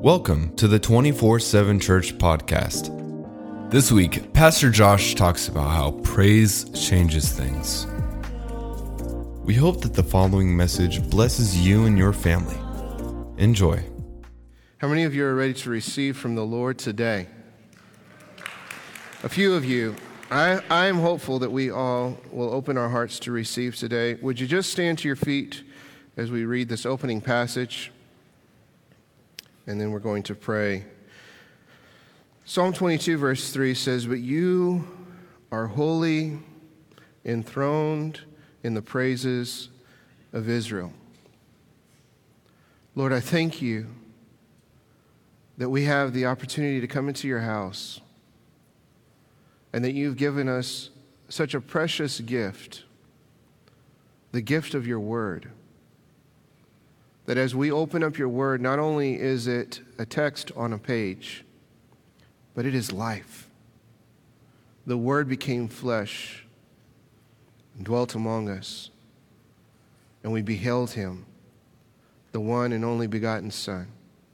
Welcome to the 24/7 Church Podcast. This week, Pastor Josh talks about how praise changes things. We hope that the following message blesses you and your family. Enjoy. How many of you are ready to receive from the Lord today? A few of you. I am hopeful that we all will open our hearts to receive today. Would you just stand to your feet as we read this opening passage? And then we're going to pray. Psalm 22 verse 3 says, "But you are holy, enthroned in the praises of Israel." Lord, I thank you that we have the opportunity to come into your house and that you've given us such a precious gift, the gift of your word. That as we open up your word, not only is it a text on a page, but it is life. The word became flesh and dwelt among us, and we beheld him, the one and only begotten Son.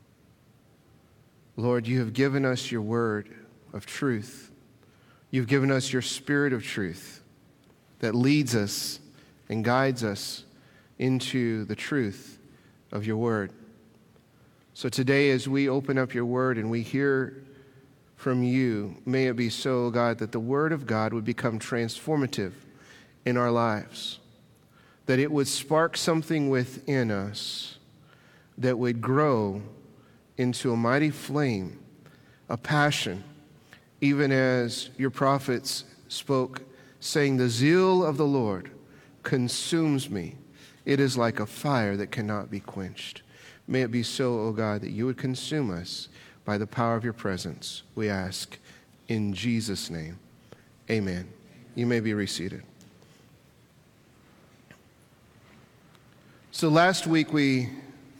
Lord, you have given us your word of truth. You've given us your spirit of truth that leads us and guides us into the truth of your word. So today, as we open up your word and we hear from you, may it be so, God, that the word of God would become transformative in our lives, that it would spark something within us that would grow into a mighty flame, a passion, even as your prophets spoke, saying, "The zeal of the Lord consumes me. It is like a fire that cannot be quenched." May it be so, O God, that you would consume us by the power of your presence. We ask in Jesus' name. Amen. You may be reseated. So last week we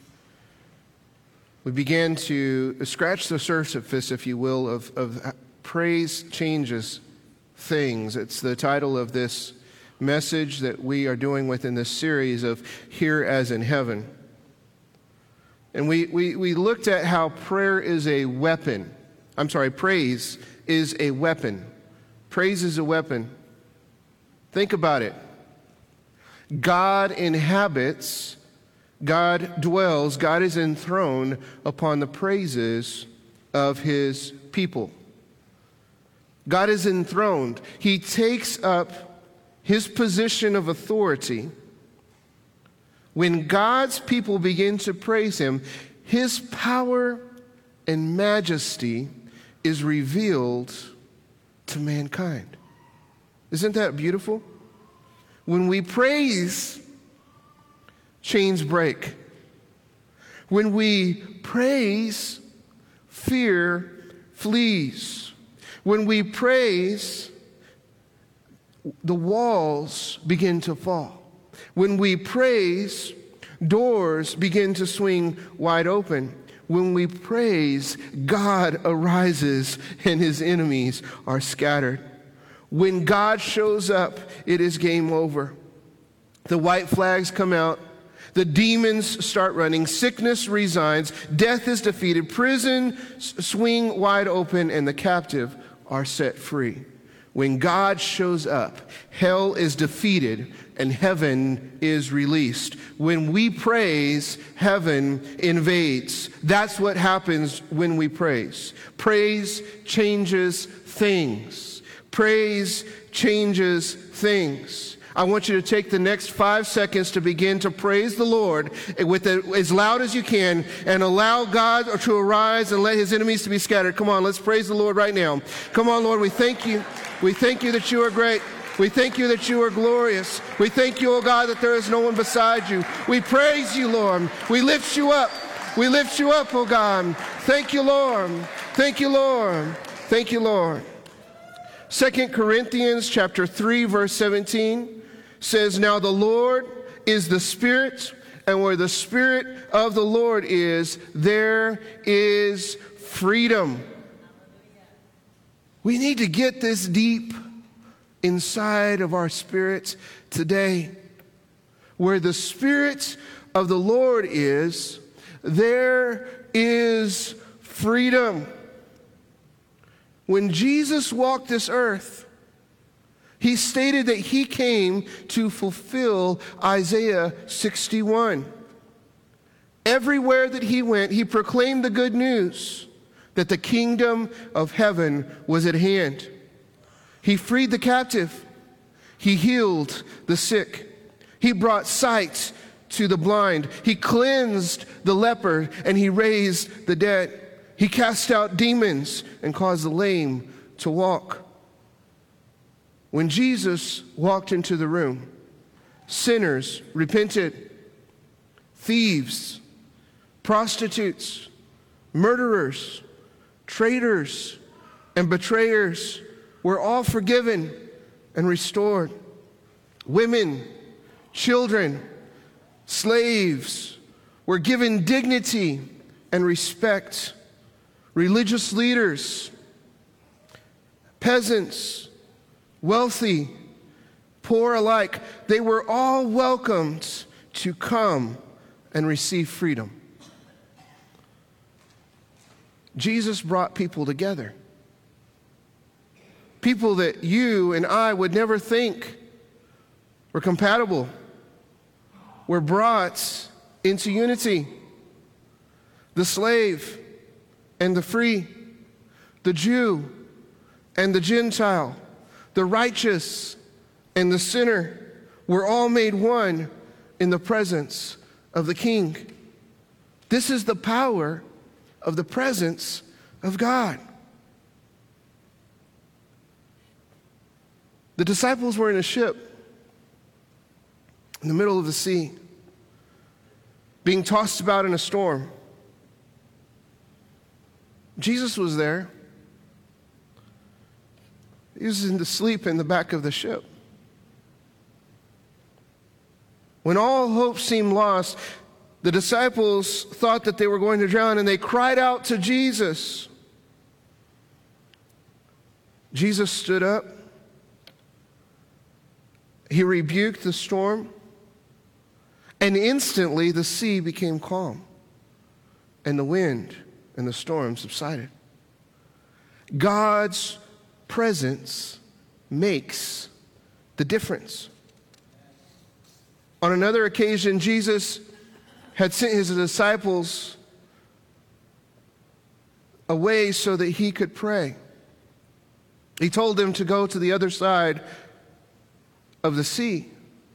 began to scratch the surface, if you will, of praise changes things. It's the title of this message that we are doing within this series of Here as in Heaven. And we looked at how praise is a weapon. Praise is a weapon. Praise is a weapon. Think about it. God inhabits, God dwells, God is enthroned upon the praises of his people. God is enthroned. He takes up his position of authority. When God's people begin to praise him, his power and majesty is revealed to mankind. Isn't that beautiful? When we praise, chains break. When we praise, fear flees. When we praise, the walls begin to fall. When we praise, doors begin to swing wide open. When we praise, God arises and his enemies are scattered. When God shows up, it is game over. The white flags come out. The demons start running. Sickness resigns. Death is defeated. Prison swing wide open, and the captive are set free. When God shows up, hell is defeated and heaven is released. When we praise, heaven invades. That's what happens when we praise. Praise changes things. Praise changes things. I want you to take the next 5 seconds to begin to praise the Lord with as loud as you can and allow God to arise and let his enemies to be scattered. Come on, let's praise the Lord right now. Come on, Lord, we thank you. We thank you that you are great. We thank you that you are glorious. We thank you, oh God, that there is no one beside you. We praise you, Lord. We lift you up. We lift you up, oh God. Thank you, Lord. Thank you, Lord. Thank you, Lord. 2 Corinthians chapter 3, verse 17 says, "Now the Lord is the Spirit, and where the Spirit of the Lord is, there is freedom." We need to get this deep inside of our spirits today. Where the Spirit of the Lord is, there is freedom. When Jesus walked this earth, he stated that he came to fulfill Isaiah 61. Everywhere that he went, he proclaimed the good news that the kingdom of heaven was at hand. He freed the captive. He healed the sick. He brought sight to the blind. He cleansed the leper, and he raised the dead. He cast out demons and caused the lame to walk. When Jesus walked into the room, sinners repented. Thieves, prostitutes, murderers, traitors, and betrayers were all forgiven and restored. Women, children, slaves were given dignity and respect. Religious leaders, peasants, wealthy, poor alike, they were all welcomed to come and receive freedom. Jesus brought people together. People that you and I would never think were compatible were brought into unity. The slave and the free, the Jew and the Gentile, the righteous and the sinner were all made one in the presence of the King. This is the power of the presence of God. The disciples were in a ship in the middle of the sea, being tossed about in a storm. Jesus was there. He was asleep in the back of the ship. When all hope seemed lost, the disciples thought that they were going to drown, and they cried out to Jesus. Jesus stood up. He rebuked the storm, and instantly the sea became calm, and the wind and the storm subsided. God's presence makes the difference. On another occasion, Jesus had sent his disciples away so that he could pray. He told them to go to the other side of the sea.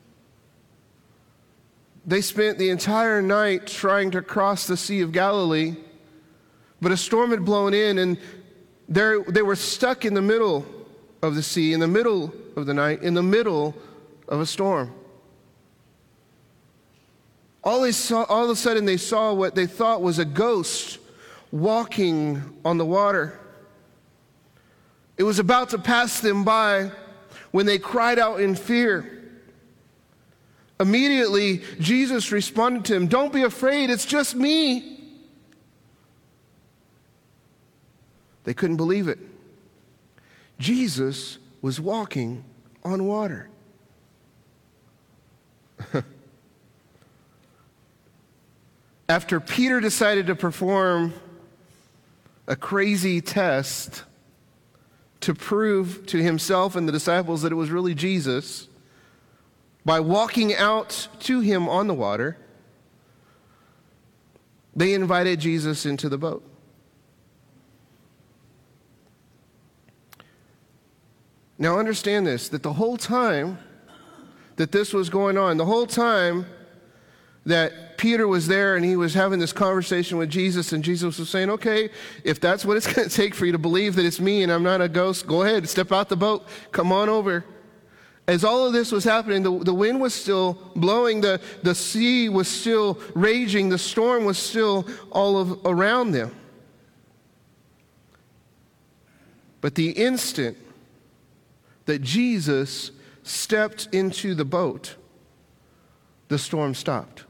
They spent the entire night trying to cross the Sea of Galilee, but a storm had blown in, and they were stuck in the middle of the sea, in the middle of the night, in the middle of a storm. All of a sudden, they saw what they thought was a ghost walking on the water. It was about to pass them by when they cried out in fear. Immediately, Jesus responded to him, "Don't be afraid, it's just me." They couldn't believe it. Jesus was walking on water. After Peter decided to perform a crazy test to prove to himself and the disciples that it was really Jesus, by walking out to him on the water, they invited Jesus into the boat. Now understand this, that the whole time that this was going on, the whole time that Peter was there and he was having this conversation with Jesus, and Jesus was saying, "Okay, if that's what it's going to take for you to believe that it's me and I'm not a ghost, go ahead, step out the boat, come on over." As all of this was happening, the wind was still blowing, the sea was still raging, the storm was still all around them. But the instant that Jesus stepped into the boat, the storm stopped.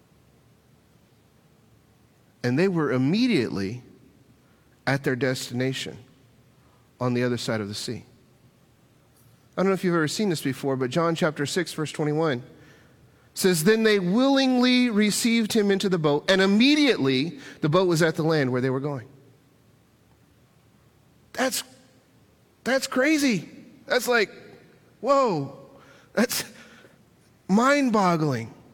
And they were immediately at their destination on the other side of the sea. I don't know if you've ever seen this before, but John chapter 6, verse 21 says, then they willingly received him into the boat, and immediately the boat was at the land where they were going. That's crazy. That's like, whoa, that's mind-boggling.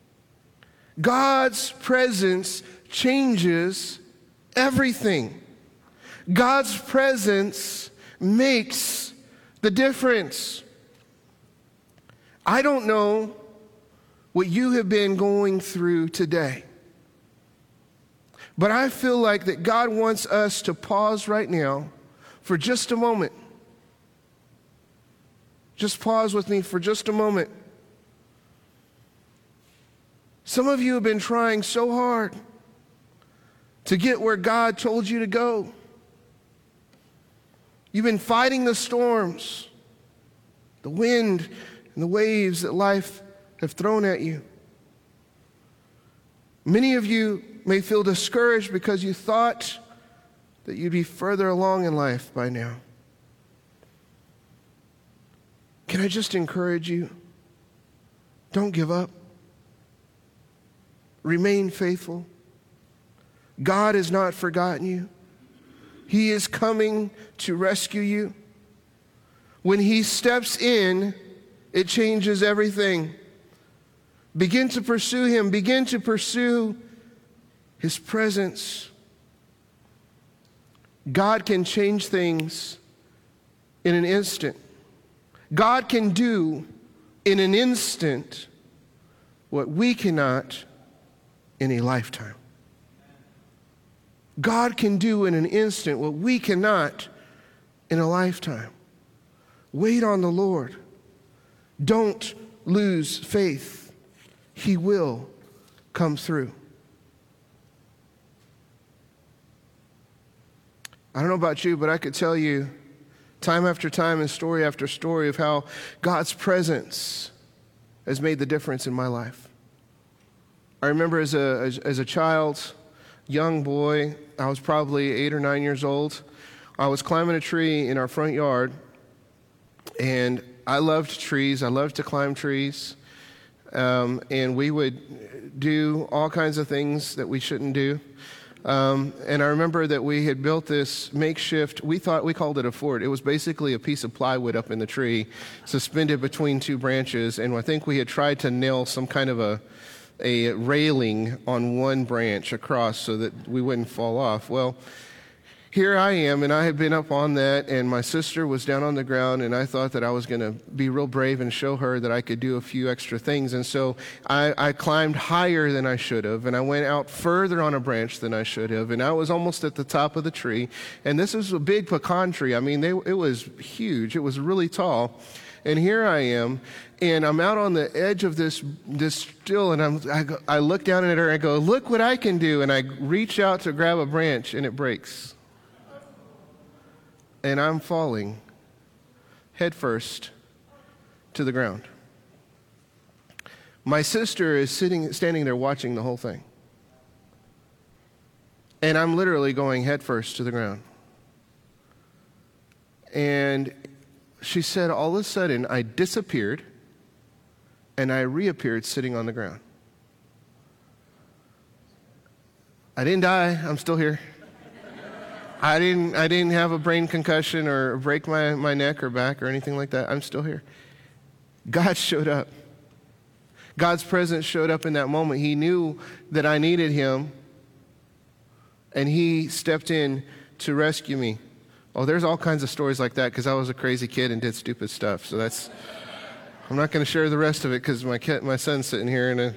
God's presence changes everything. God's presence makes the difference. I don't know what you have been going through today, but I feel like that God wants us to pause right now for just a moment. Just pause with me for just a moment. Some of you have been trying so hard to get where God told you to go. You've been fighting the storms, the wind, and the waves that life have thrown at you. Many of you may feel discouraged because you thought that you'd be further along in life by now. Can I just encourage you? Don't give up. Remain faithful. God has not forgotten you. He is coming to rescue you. When He steps in, it changes everything. Begin to pursue Him. Begin to pursue His presence. God can change things in an instant. God can do in an instant what we cannot in a lifetime. God can do in an instant what we cannot in a lifetime. Wait on the Lord. Don't lose faith. He will come through. I don't know about you, but I could tell you time after time and story after story of how God's presence has made the difference in my life. I remember as a child, young boy, I was probably 8 or 9 years old. I was climbing a tree in our front yard, and I loved trees. I loved to climb trees, and we would do all kinds of things that we shouldn't do. And I remember that we had built this makeshift, we called it a fort. It was basically a piece of plywood up in the tree, suspended between two branches, and I think we had tried to nail some kind of a railing on one branch across so that we wouldn't fall off. Well, here I am, and I had been up on that, and my sister was down on the ground, and I thought that I was going to be real brave and show her that I could do a few extra things. And so I climbed higher than I should have, and I went out further on a branch than I should have, and I was almost at the top of the tree. And this was a big pecan tree. I mean, it was huge. It was really tall. And here I am, and I'm out on the edge of this still, and I look down at her, and I go, look what I can do. And I reach out to grab a branch, and it breaks. And I'm falling headfirst to the ground. My sister is standing there watching the whole thing. And I'm literally going headfirst to the ground. And she said, all of a sudden, I disappeared, and I reappeared sitting on the ground. I didn't die. I'm still here. I didn't have a brain concussion or break my neck or back or anything like that. I'm still here. God showed up. God's presence showed up in that moment. He knew that I needed Him, and He stepped in to rescue me. Oh, there's all kinds of stories like that because I was a crazy kid and did stupid stuff. So I'm not going to share the rest of it because my son's sitting here.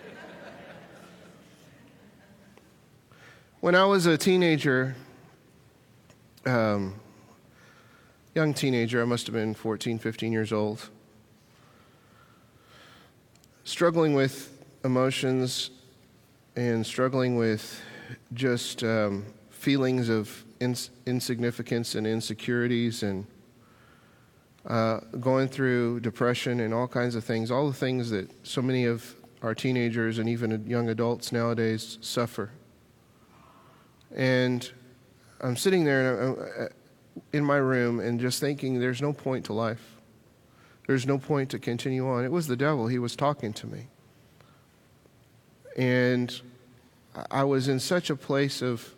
When I was a teenager, young teenager, I must have been 14, 15 years old, struggling with emotions and struggling with just feelings of insignificance and insecurities, and going through depression and all kinds of things, all the things that so many of our teenagers and even young adults nowadays suffer. And I'm sitting there in my room and just thinking there's no point to life. There's no point to continue on. It was the devil. He was talking to me. And I was in such a place of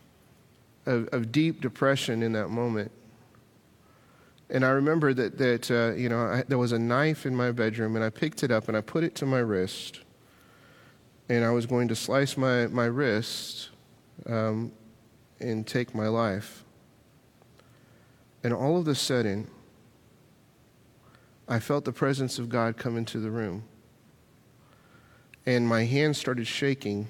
deep depression in that moment. And I remember that there was a knife in my bedroom, and I picked it up and I put it to my wrist, and I was going to slice my wrist and take my life. And all of a sudden, I felt the presence of God come into the room, and my hand started shaking.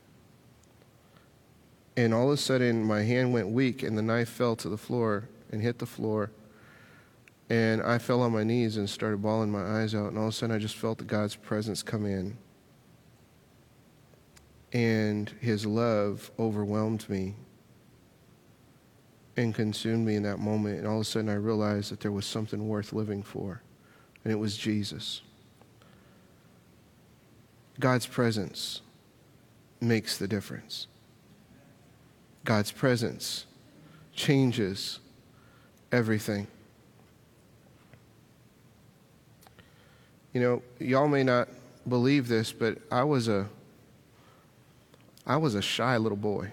And all of a sudden, my hand went weak, and the knife fell to the floor and hit the floor. And I fell on my knees and started bawling my eyes out. And all of a sudden, I just felt God's presence come in. And His love overwhelmed me and consumed me in that moment. And all of a sudden, I realized that there was something worth living for. And it was Jesus. God's presence makes the difference. God's presence changes everything. You know, y'all may not believe this, but I was a shy little boy.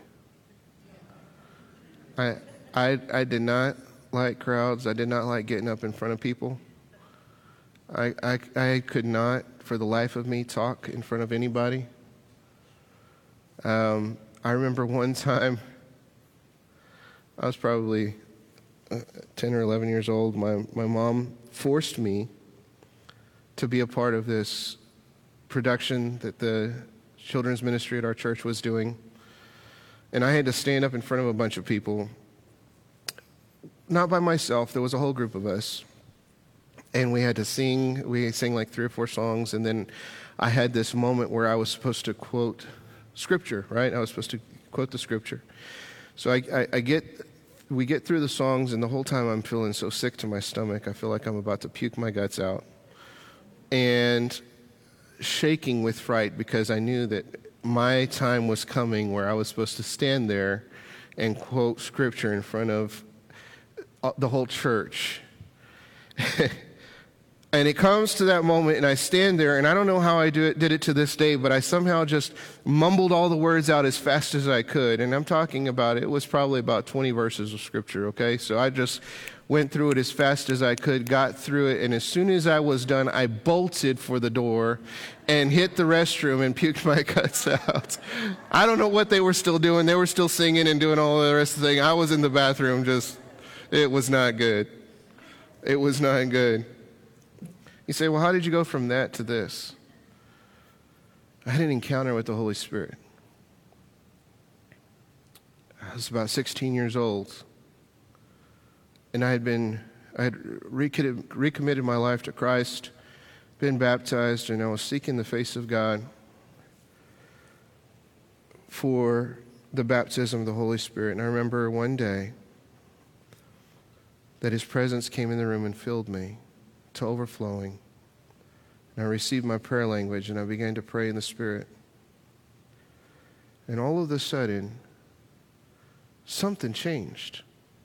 I did not like crowds. I did not like getting up in front of people. I could not, for the life of me, talk in front of anybody. I remember one time, I was probably 10 or 11 years old. My mom forced me to be a part of this production that the children's ministry at our church was doing. And I had to stand up in front of a bunch of people, not by myself. There was a whole group of us. And we had to sing. We sang like 3 or 4 songs. And then I had this moment where I was supposed to quote Scripture, right? I was supposed to quote the Scripture. So we get through the songs, and the whole time I'm feeling so sick to my stomach. I feel like I'm about to puke my guts out. And shaking with fright, because I knew that my time was coming where I was supposed to stand there and quote Scripture in front of the whole church. And it comes to that moment, and I stand there, and I don't know how I did it to this day, but I somehow just mumbled all the words out as fast as I could. And I'm talking about, it was probably about 20 verses of Scripture, okay? So I just went through it as fast as I could, got through it, and as soon as I was done, I bolted for the door and hit the restroom and puked my guts out. I don't know what they were still doing. They were still singing and doing all the rest of the thing. I was in the bathroom it was not good. It was not good. You say, well, how did you go from that to this? I had an encounter with the Holy Spirit. I was about 16 years old, and I had recommitted my life to Christ, been baptized, and I was seeking the face of God for the baptism of the Holy Spirit. And I remember one day that His presence came in the room and filled me to overflowing. And I received my prayer language, and I began to pray in the Spirit. And all of a sudden, something changed.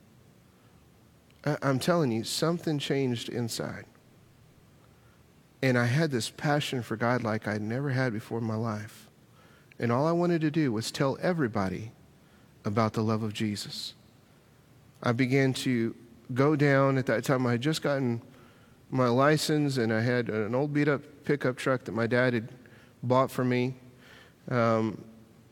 I'm telling you, something changed inside. And I had this passion for God like I'd never had before in my life. And all I wanted to do was tell everybody about the love of Jesus. I began to go down. At that time, I had just gotten my license, and I had an old beat-up pickup truck that my dad had bought for me. And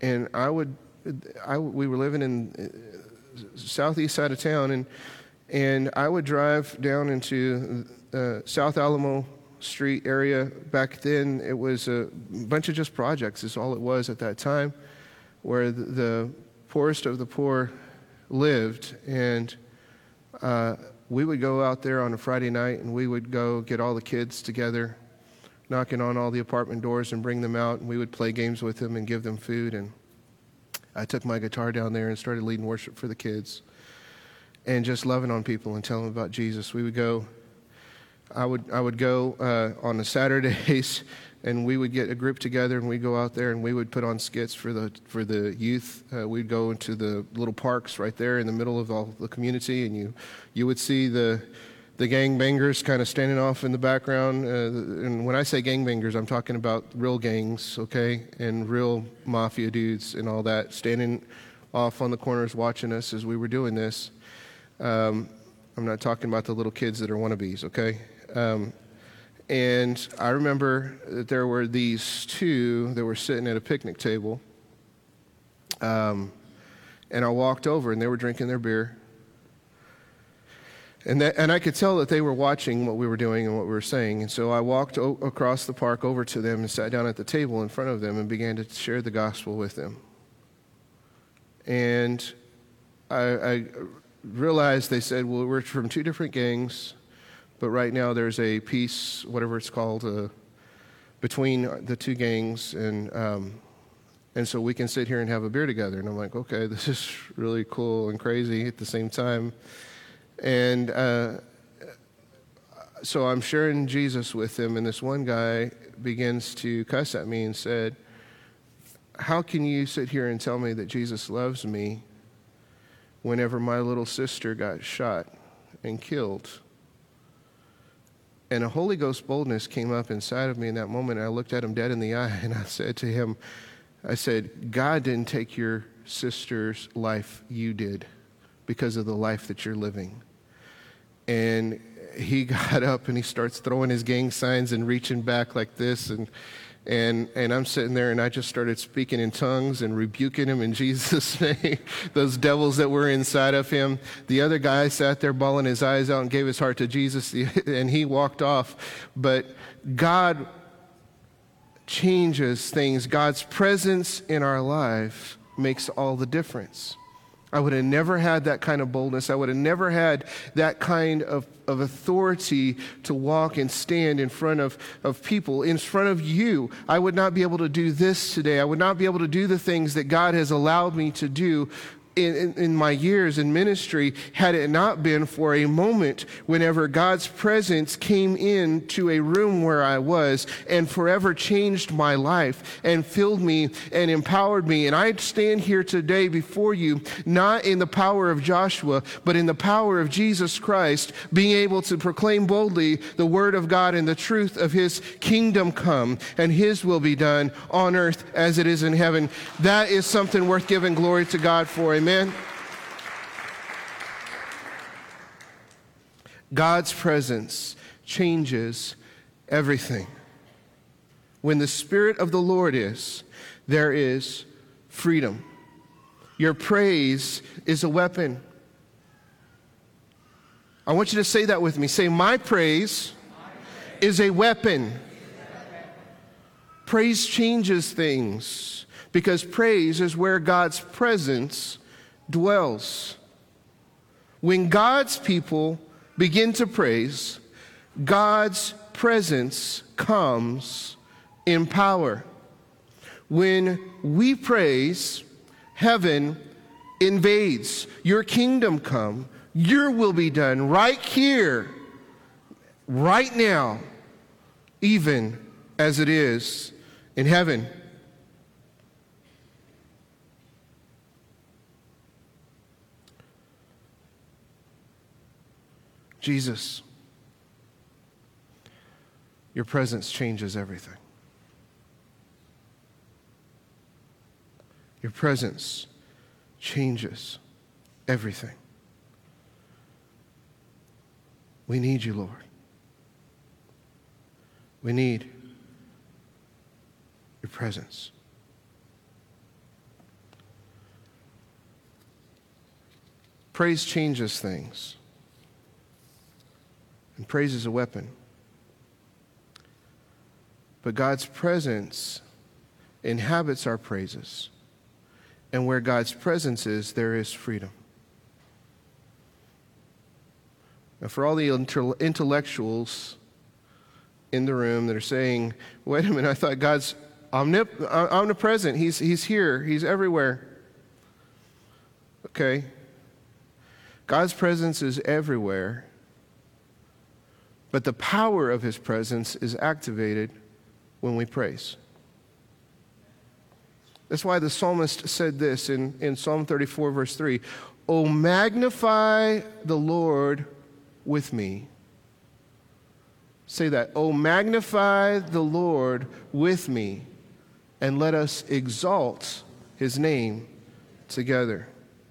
we were living in southeast side of town, and I would drive down into South Alamo Street area. Back then, it was a bunch of just projects is all it was at that time, where the poorest of the poor lived. And we would go out there on a Friday night, and we would go get all the kids together, knocking on all the apartment doors and bring them out, and we would play games with them and give them food. And I took my guitar down there and started leading worship for the kids and just loving on people and telling them about Jesus. We would go, I would go on the Saturdays, and we would get a group together, and we'd go out there, and we would put on skits for the youth. We'd go into the little parks right there in the middle of all the community, and you would see the the gangbangers kind of standing off in the background. And when I say gangbangers, I'm talking about real gangs, okay, and real mafia dudes and all that, standing off on the corners watching us as we were doing this. I'm not talking about the little kids that are wannabes, okay? And I remember that there were these two that were sitting at a picnic table. And I walked over, and they were drinking their beer. And I could tell that they were watching what we were doing and what we were saying. And so I walked across the park over to them and sat down at the table in front of them and began to share the gospel with them. And I realized they said, well, we're from two different gangs, but right now there's a peace, whatever it's called, between the two gangs, and so we can sit here and have a beer together. And I'm like, okay, this is really cool and crazy at the same time. And so I'm sharing Jesus with them, and this one guy begins to cuss at me and said, how can you sit here and tell me that Jesus loves me whenever my little sister got shot and killed? And a Holy Ghost boldness came up inside of me in that moment. I looked at him dead in the eye, and I said to him, God didn't take your sister's life, you did, because of the life that you're living. And he got up and he starts throwing his gang signs and reaching back like this, and I'm sitting there, and I just started speaking in tongues and rebuking him in Jesus' name, those devils that were inside of him. The other guy sat there bawling his eyes out and gave his heart to Jesus, and he walked off. But God changes things. God's presence in our life makes all the difference. I would have never had that kind of boldness. I would have never had that kind of authority to walk and stand in front of people, in front of you. I would not be able to do this today. I would not be able to do the things that God has allowed me to do in my years in ministry, had it not been for a moment whenever God's presence came into a room where I was and forever changed my life and filled me and empowered me. And I stand here today before you, not in the power of Joshua, but in the power of Jesus Christ, being able to proclaim boldly the word of God and the truth of his kingdom come and his will be done on earth as it is in heaven. That is something worth giving glory to God for. Amen. God's presence changes everything. When the Spirit of the Lord is, there is freedom. Your praise is a weapon. I want you to say that with me. Say, my praise is a weapon. Praise changes things because praise is where God's presence dwells. When God's people begin to praise, God's presence comes in power. When we praise, heaven invades. Your kingdom come, your will be done right here, right now, even as it is in heaven. Jesus, your presence changes everything. Your presence changes everything. We need you, Lord. We need your presence. Praise changes things. And praise is a weapon. But God's presence inhabits our praises. And where God's presence is, there is freedom. Now, for all the intellectuals in the room that are saying, wait a minute, I thought God's omnipresent. He's here. He's everywhere. Okay. God's presence is everywhere. But the power of his presence is activated when we praise. That's why the psalmist said this in Psalm 34, verse 3. Oh, magnify the Lord with me, Say that. Oh, magnify the Lord with me, and let us exalt his name together.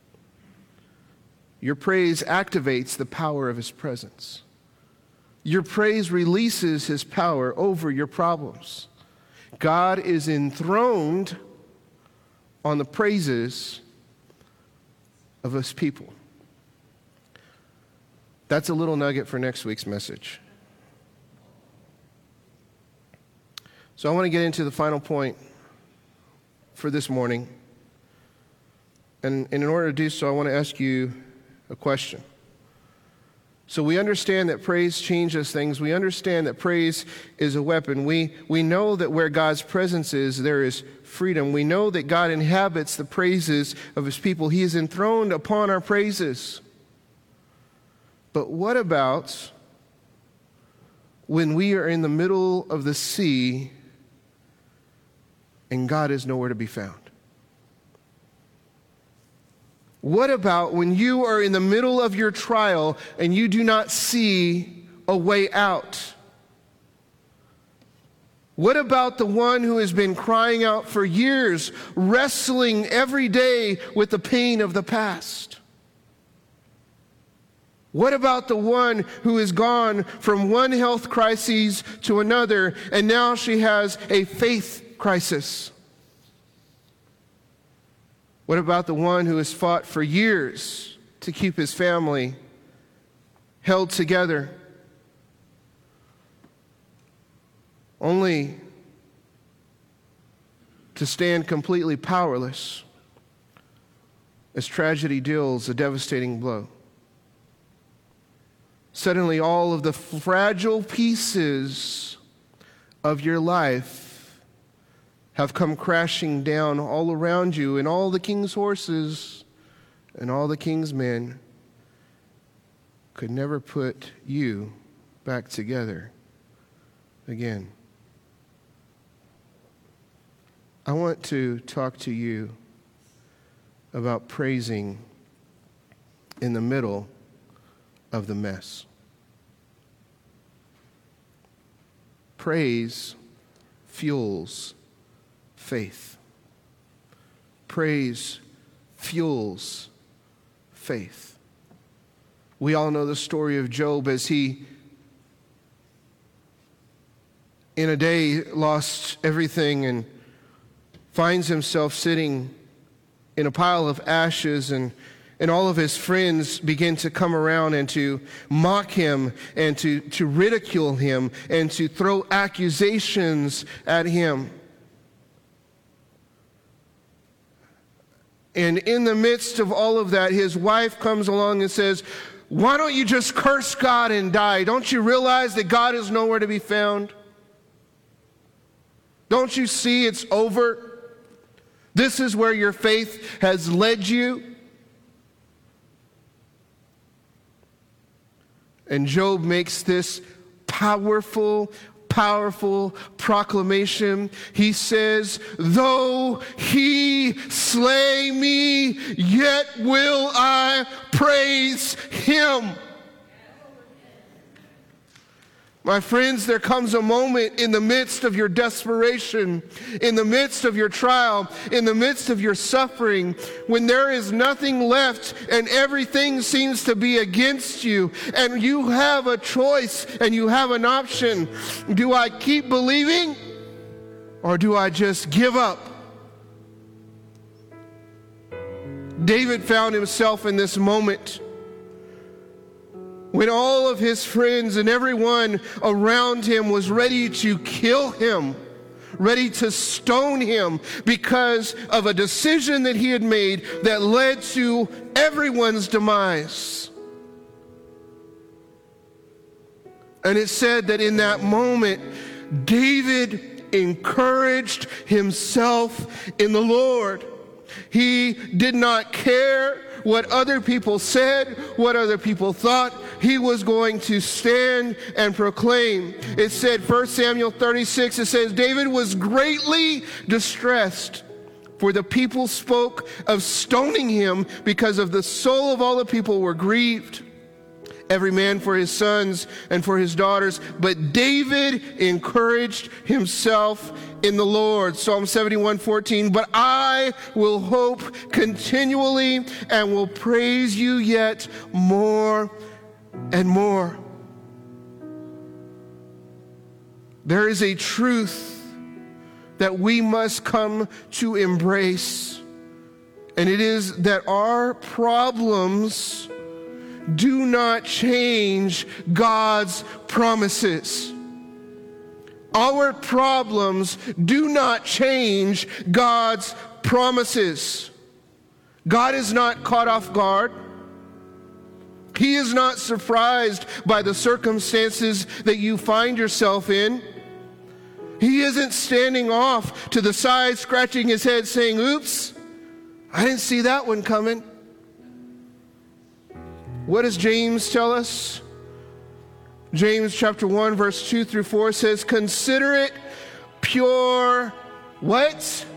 Your praise activates the power of his presence. Your praise releases his power over your problems. God is enthroned on the praises of his people. That's a little nugget for next week's message. So I want to get into the final point for this morning. And in order to do so, I want to ask you a question. So we understand that praise changes things. We understand that praise is a weapon. We know that where God's presence is, there is freedom. We know that God inhabits the praises of his people. He is enthroned upon our praises. But what about when we are in the middle of the sea and God is nowhere to be found? What about when you are in the middle of your trial and you do not see a way out? What about the one who has been crying out for years, wrestling every day with the pain of the past? What about the one who has gone from one health crisis to another, and now she has a faith crisis? What about the one who has fought for years to keep his family held together, only to stand completely powerless as tragedy deals a devastating blow? Suddenly, all of the fragile pieces of your life have come crashing down all around you, and all the king's horses and all the king's men could never put you back together again. I want to talk to you about praising in the middle of the mess. Praise fuels faith. Praise fuels faith. We all know the story of Job as he, in a day, lost everything and finds himself sitting in a pile of ashes, and all of his friends begin to come around and to mock him and to ridicule him and to throw accusations at him. And in the midst of all of that, his wife comes along and says, "Why don't you just curse God and die? Don't you realize that God is nowhere to be found? Don't you see it's over? This is where your faith has led you." And Job makes this powerful proclamation. He says, "Though he slay me, yet will I praise him." My friends, there comes a moment in the midst of your desperation, in the midst of your trial, in the midst of your suffering, when there is nothing left and everything seems to be against you, and you have a choice and you have an option. Do I keep believing, or do I just give up? David found himself in this moment when all of his friends and everyone around him was ready to kill him, ready to stone him because of a decision that he had made that led to everyone's demise. And it said that in that moment, David encouraged himself in the Lord. He did not care what other people said, what other people thought. He was going to stand and proclaim. It said, 1 Samuel 36, it says, David was greatly distressed, for the people spoke of stoning him because of the soul of all the people were grieved. every man for his sons and for his daughters. But David encouraged himself in the Lord. Psalm 71:14. But I will hope continually and will praise you yet more and more. There is a truth that we must come to embrace, and it is that our problems do not change God's promises. Our problems do not change God's promises. God is not caught off guard. He is not surprised by the circumstances that you find yourself in. He isn't standing off to the side, scratching his head, saying, oops, I didn't see that one coming. What does James tell us? James chapter 1, verse 2 through 4 says, consider it pure, what?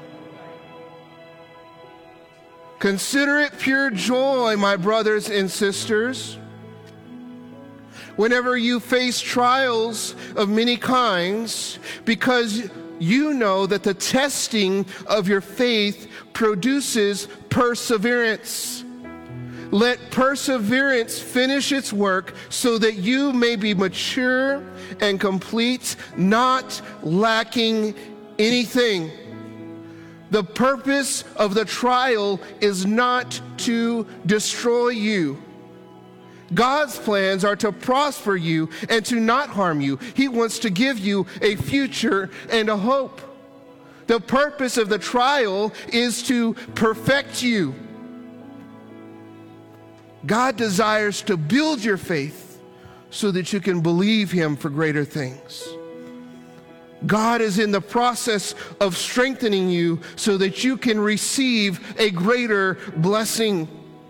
Consider it pure joy, my brothers and sisters, whenever you face trials of many kinds, because you know that the testing of your faith produces perseverance. Let perseverance finish its work so that you may be mature and complete, not lacking anything. The purpose of the trial is not to destroy you. God's plans are to prosper you and to not harm you. He wants to give you a future and a hope. The purpose of the trial is to perfect you. God desires to build your faith so that you can believe him for greater things. God is in the process of strengthening you so that you can receive a greater blessing.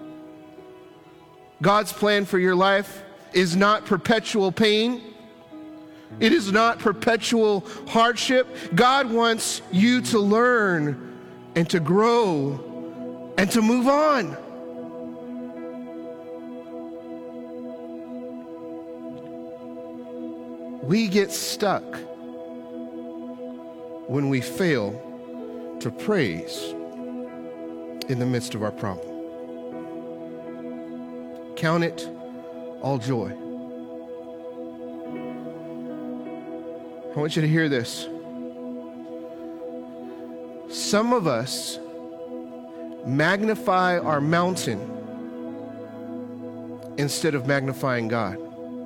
God's plan for your life is not perpetual pain. It is not perpetual hardship. God wants you to learn and to grow and to move on. We get stuck when we fail to praise in the midst of our problem. Count it all joy. I want you to hear this. Some of us magnify our mountain instead of magnifying God.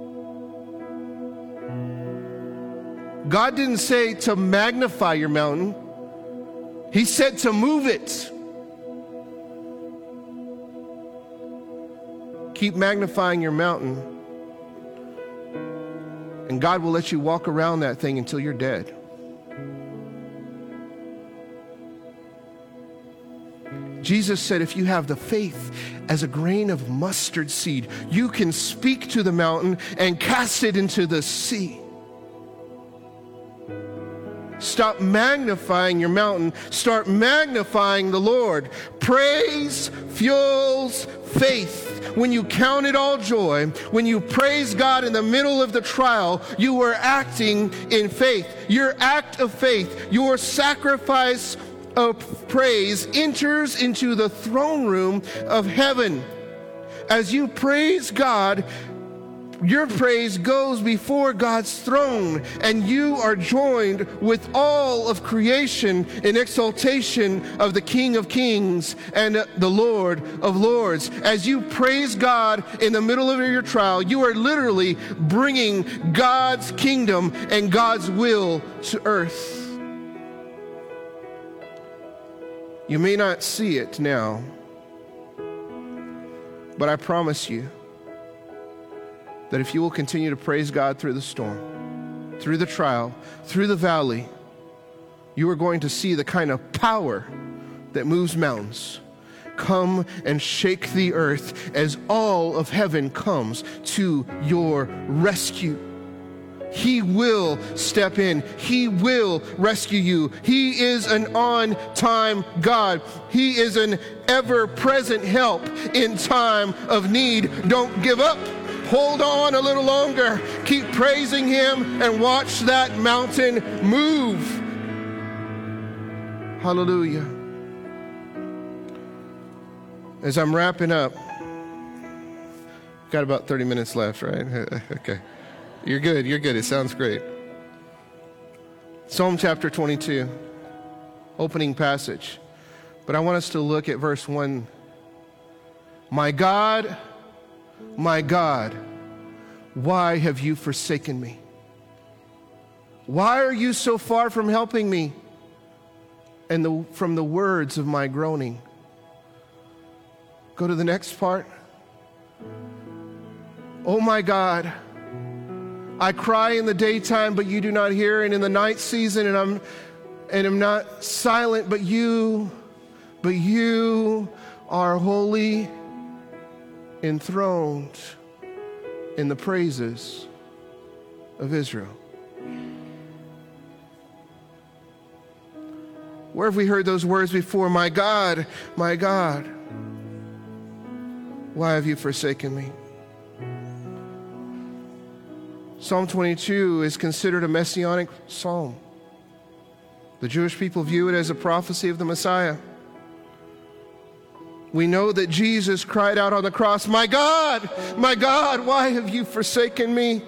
God didn't say to magnify your mountain. He said to move it. Keep magnifying your mountain, and God will let you walk around that thing until you're dead. Jesus said, if you have the faith as a grain of mustard seed, you can speak to the mountain and cast it into the sea. Stop magnifying your mountain. Start magnifying the Lord. Praise fuels faith. When you count it all joy, when you praise God in the middle of the trial, you are acting in faith. Your act of faith, your sacrifice of praise enters into the throne room of heaven. As you praise God, your praise goes before God's throne, and you are joined with all of creation in exaltation of the King of Kings and the Lord of Lords. As you praise God in the middle of your trial, you are literally bringing God's kingdom and God's will to earth. You may not see it now, but I promise you that if you will continue to praise God through the storm, through the trial, through the valley, you are going to see the kind of power that moves mountains come and shake the earth as all of heaven comes to your rescue. He will step in. He will rescue you. He is an on-time God. He is an ever-present help in time of need. Don't give up. hold on a little longer. Keep praising Him and watch that mountain move. Hallelujah. As I'm wrapping up, got about 30 minutes left, right? Okay. You're good. It sounds great. Psalm chapter 22, opening passage. But I want us to look at verse 1. My God, why have you forsaken me? Why are you so far from helping me and from the words of my groaning? Go to the next part. Oh my God, I cry in the daytime, but you do not hear, and in the night season, and I'm not silent, but you are holy, enthroned in the praises of Israel. Where have we heard those words before? My God, why have you forsaken me? Psalm 22 is considered a messianic psalm. The Jewish people view it as a prophecy of the Messiah. We know that Jesus cried out on the cross, my God, why have you forsaken me?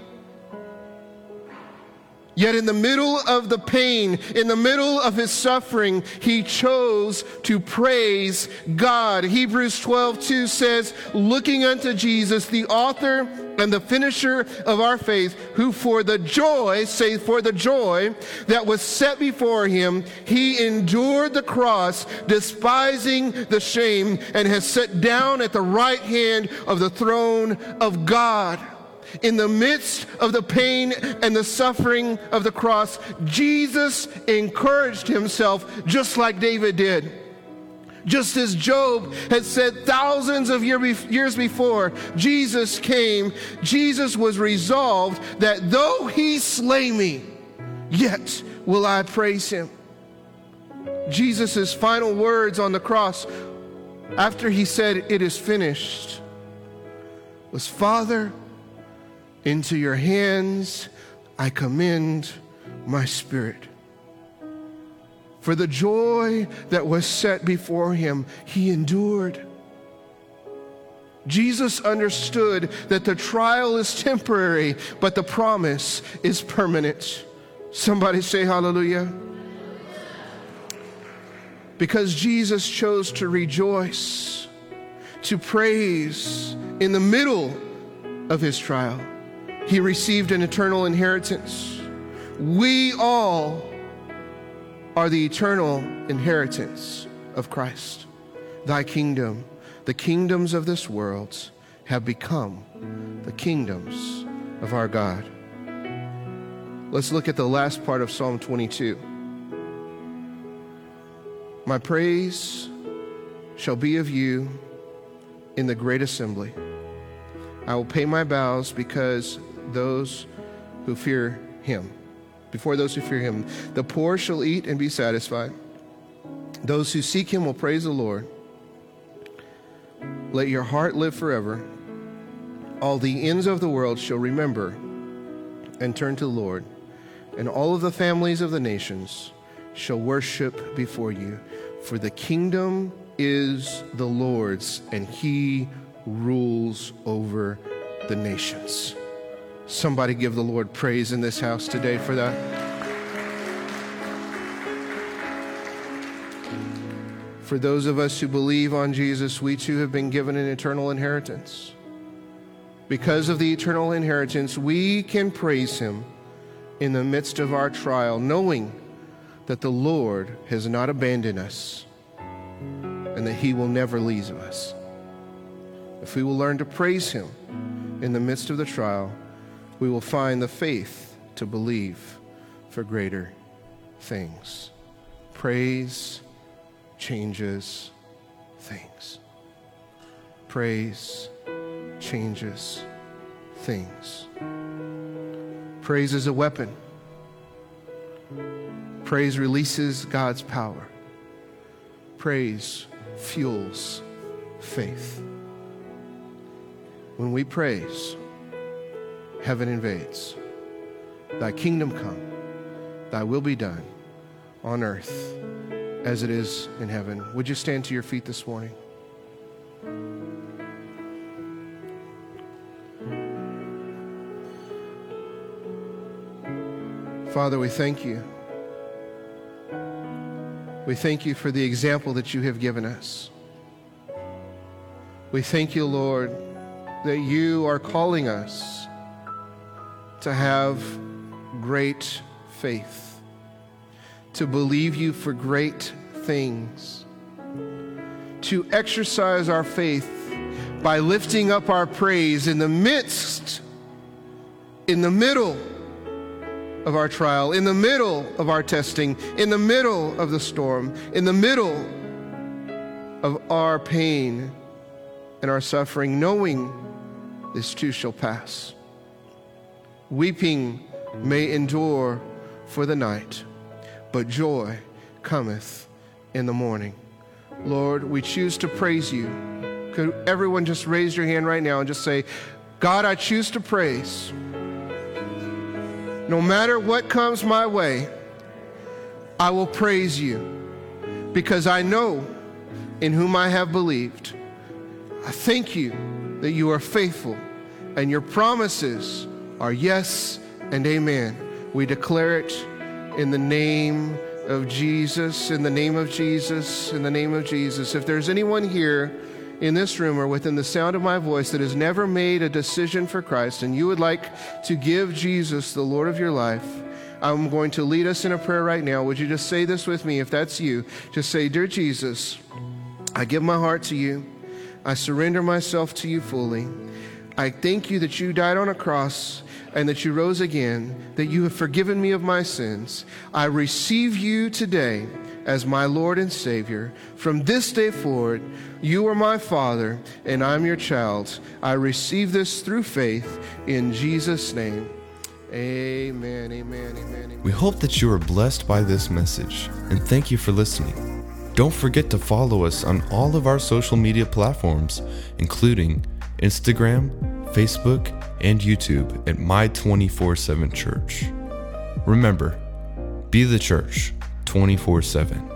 Yet in the middle of the pain, in the middle of his suffering, he chose to praise God. Hebrews 12:2 says, looking unto Jesus, the author and the finisher of our faith, who for the joy that was set before him, he endured the cross, despising the shame, and has sat down at the right hand of the throne of God. In the midst of the pain and the suffering of the cross, Jesus encouraged himself just like David did. Just as Job had said thousands of years before, Jesus came. Jesus was resolved that though he slay me, yet will I praise him. Jesus' final words on the cross, after he said, it is finished, was, Father, into your hands I commend my spirit. For the joy that was set before him, he endured. Jesus understood that the trial is temporary, but the promise is permanent. Somebody say hallelujah. Because Jesus chose to rejoice, to praise in the middle of his trial, he received an eternal inheritance. We all are the eternal inheritance of Christ. Thy kingdom, the kingdoms of this world, have become the kingdoms of our God. Let's look at the last part of Psalm 22. My praise shall be of you in the great assembly. I will pay my vows because those who fear him. Before those who fear him, the poor shall eat and be satisfied. Those who seek him will praise the Lord. Let your heart live forever. All the ends of the world shall remember and turn to the Lord, and all of the families of the nations shall worship before you. For the kingdom is the Lord's, and he rules over the nations. Somebody give the Lord praise in this house today for that. For those of us who believe on Jesus, we too have been given an eternal inheritance. Because of the eternal inheritance, we can praise him in the midst of our trial, knowing that the Lord has not abandoned us and that he will never leave us. If we will learn to praise him in the midst of the trial, we will find the faith to believe for greater things. Praise changes things. Praise changes things. Praise is a weapon. Praise releases God's power. Praise fuels faith. When we praise, heaven invades. Thy kingdom come, thy will be done on earth as it is in heaven. Would you stand to your feet this morning? Father, we thank you. We thank you for the example that you have given us. We thank you, Lord, that you are calling us to have great faith, to believe you for great things, to exercise our faith by lifting up our praise in the middle of our trial, in the middle of our testing, in the middle of the storm, in the middle of our pain and our suffering, knowing this too shall pass. Weeping may endure for the night, but joy cometh in the morning. Lord, we choose to praise you. Could everyone just raise your hand right now and just say, God, I choose to praise. No matter what comes my way, I will praise you because I know in whom I have believed. I thank you that you are faithful and your promises are yes and amen. We declare it in the name of Jesus, in the name of Jesus, in the name of Jesus. If there's anyone here in this room or within the sound of my voice that has never made a decision for Christ and you would like to give Jesus the Lord of your life, I'm going to lead us in a prayer right now. Would you just say this with me? If that's you, just say, Dear Jesus, I give my heart to you. I surrender myself to you fully. I thank you that you died on a cross and that you rose again, that you have forgiven me of my sins. I receive you today as my Lord and Savior. From this day forward, you are my Father, and I'm your child. I receive this through faith in Jesus' name. Amen, amen, amen, amen. We hope that you are blessed by this message, and thank you for listening. Don't forget to follow us on all of our social media platforms, including Instagram, Facebook, and YouTube at My247 Church. Remember, be the church 24/7.